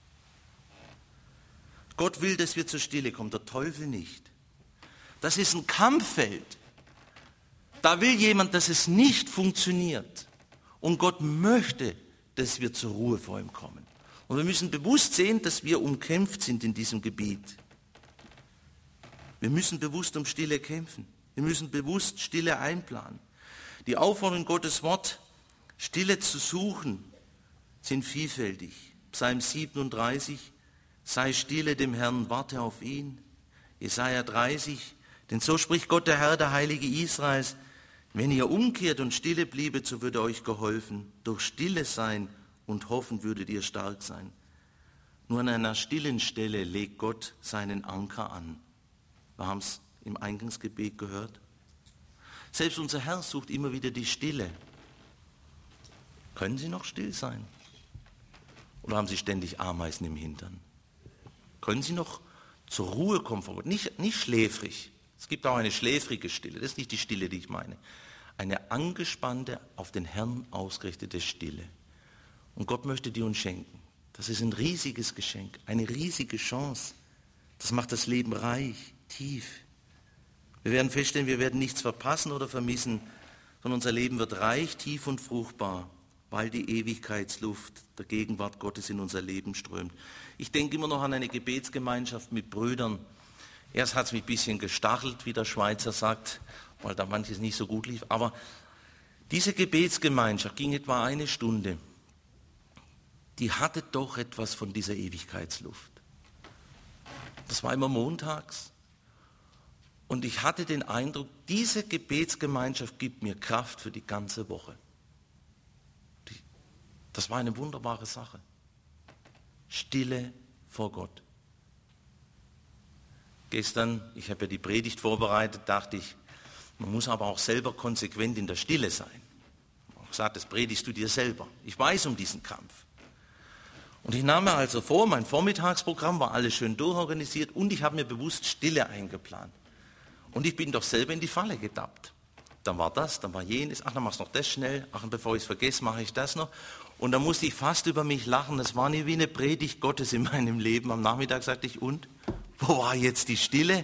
Gott will, dass wir zur Stille kommen, der Teufel nicht. Das ist ein Kampffeld. Da will jemand, dass es nicht funktioniert. Und Gott möchte, dass wir zur Ruhe vor ihm kommen. Und wir müssen bewusst sehen, dass wir umkämpft sind in diesem Gebiet. Wir müssen bewusst um Stille kämpfen. Wir müssen bewusst Stille einplanen. Die Aufforderung Gottes Wort, Stille zu suchen, sind vielfältig. Psalm siebenunddreißig, sei stille dem Herrn, warte auf ihn. Jesaja dreißig, denn so spricht Gott, der Herr, der Heilige Israels, wenn ihr umkehrt und stille bliebet, so würde euch geholfen. Durch Stille sein und hoffen würdet ihr stark sein. Nur an einer stillen Stelle legt Gott seinen Anker an. Wir haben es im Eingangsgebet gehört. Selbst unser Herr sucht immer wieder die Stille. Können Sie noch still sein? Oder haben Sie ständig Ameisen im Hintern? Können Sie noch zur Ruhe kommen vor Gott? Nicht, nicht schläfrig. Es gibt auch eine schläfrige Stille. Das ist nicht die Stille, die ich meine. Eine angespannte, auf den Herrn ausgerichtete Stille. Und Gott möchte die uns schenken. Das ist ein riesiges Geschenk, eine riesige Chance. Das macht das Leben reich, tief. Wir werden feststellen, wir werden nichts verpassen oder vermissen, sondern unser Leben wird reich, tief und fruchtbar, weil die Ewigkeitsluft der Gegenwart Gottes in unser Leben strömt. Ich denke immer noch an eine Gebetsgemeinschaft mit Brüdern. Erst hat es mich ein bisschen gestachelt, wie der Schweizer sagt, weil da manches nicht so gut lief. Aber diese Gebetsgemeinschaft ging etwa eine Stunde. Die hatte doch etwas von dieser Ewigkeitsluft. Das war immer montags. Und ich hatte den Eindruck, diese Gebetsgemeinschaft gibt mir Kraft für die ganze Woche. Das war eine wunderbare Sache. Stille vor Gott. Gestern, ich habe ja die Predigt vorbereitet, dachte ich, man muss aber auch selber konsequent in der Stille sein. Ich habe gesagt, das predigst du dir selber. Ich weiß um diesen Kampf. Und ich nahm mir also vor, mein Vormittagsprogramm war alles schön durchorganisiert und ich habe mir bewusst Stille eingeplant. Und ich bin doch selber in die Falle getappt. Dann war das, dann war jenes, ach, dann machst du noch das schnell, ach, und bevor ich es vergesse, mache ich das noch. Und dann musste ich fast über mich lachen, das war nie wie eine Predigt Gottes in meinem Leben. Am Nachmittag sagte ich, und? Wo war jetzt die Stille?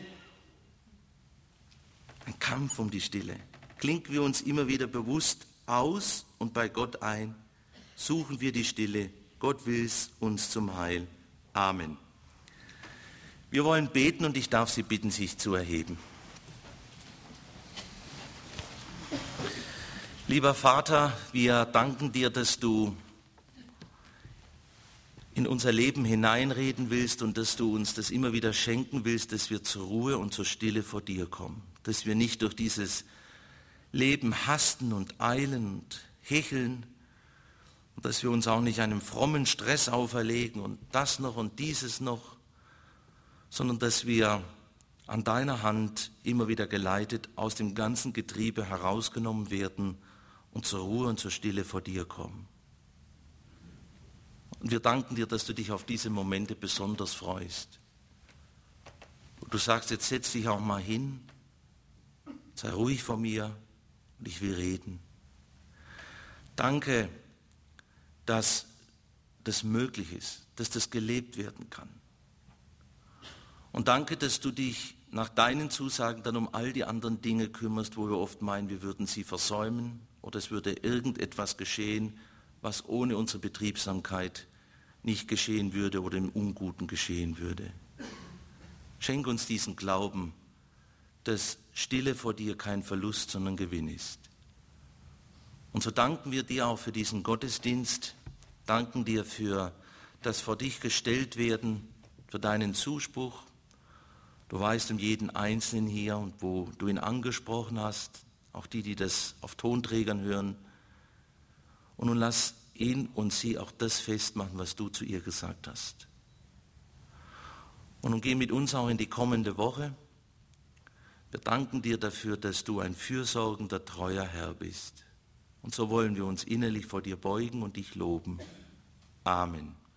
Ein Kampf um die Stille. Klinken wir uns immer wieder bewusst aus und bei Gott ein. Suchen wir die Stille. Gott will es uns zum Heil. Amen. Wir wollen beten und ich darf Sie bitten, sich zu erheben. Lieber Vater, wir danken dir, dass du in unser Leben hineinreden willst und dass du uns das immer wieder schenken willst, dass wir zur Ruhe und zur Stille vor dir kommen. Dass wir nicht durch dieses Leben hasten und eilen und hecheln und dass wir uns auch nicht einem frommen Stress auferlegen und das noch und dieses noch, sondern dass wir an deiner Hand immer wieder geleitet aus dem ganzen Getriebe herausgenommen werden und zur Ruhe und zur Stille vor dir kommen. Und wir danken dir, dass du dich auf diese Momente besonders freust. Und du sagst, jetzt setz dich auch mal hin, sei ruhig vor mir und ich will reden. Danke, dass das möglich ist, dass das gelebt werden kann. Und danke, dass du dich nach deinen Zusagen dann um all die anderen Dinge kümmerst, wo wir oft meinen, wir würden sie versäumen oder es würde irgendetwas geschehen, was ohne unsere Betriebsamkeit nicht geschehen würde oder im Unguten geschehen würde. Schenk uns diesen Glauben, dass Stille vor dir kein Verlust, sondern Gewinn ist. Und so danken wir dir auch für diesen Gottesdienst, danken dir für das vor dich gestellt werden, für deinen Zuspruch. Du weißt um jeden Einzelnen hier und wo du ihn angesprochen hast, auch die, die das auf Tonträgern hören. Und nun lass ihn und sie auch das festmachen, was du zu ihr gesagt hast. Und nun geh mit uns auch in die kommende Woche. Wir danken dir dafür, dass du ein fürsorgender, treuer Herr bist. Und so wollen wir uns innerlich vor dir beugen und dich loben. Amen.